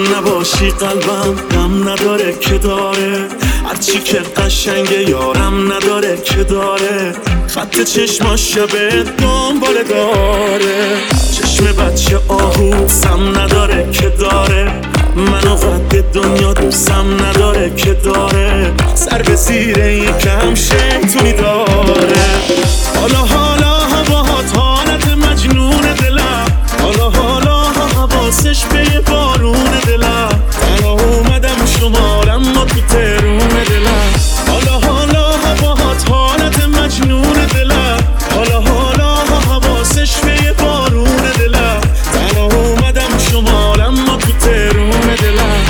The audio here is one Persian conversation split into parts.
نباشی قلبم غم نداره که داره، هرچی که قشنگه یارم نداره که داره. خط چشماش شبه دنباله داره، چشم بچه آهوسم نداره که داره. منو قد دنیا دوستم نداره که داره، سر به زیر یکم شیطونی داره. حالا هواهات حالت مجنون دلم، حالا حواسش به بارون دلم. تنها اومدم شمارم ما تو ترون دلم. حالا هواهات حالت مجنون دلم، حالا حواسش به بارون دلم. تنها اومدم شمارم ما تو ترون دلم.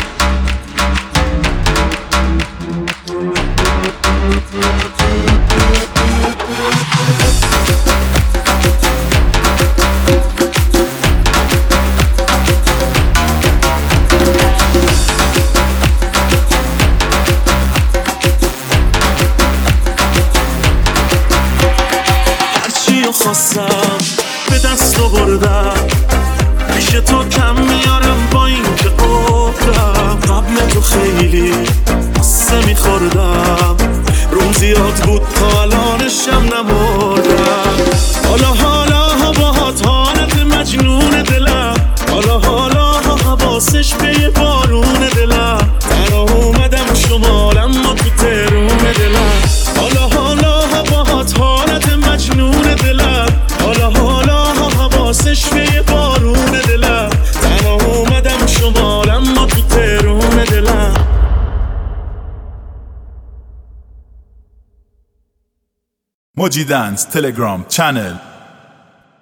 خواستم به دست آوردم، پیش تو کم میارم با این که قفلم. قبل تو خیلی قصه میخوردم، روم زیاد بود تا الانشم نمردم. حالا هواهات حالت مجنون دلم، حالا حواسش به بارون دلم. تنها اومدم شمارم ما تو ترون دلم. حالا هواهات حالت مجنون دلم، حالا حواسش به بارون دلم. تنها اومدم شمارم ما تو ترون دلم. موجی دنس تلگرام چنل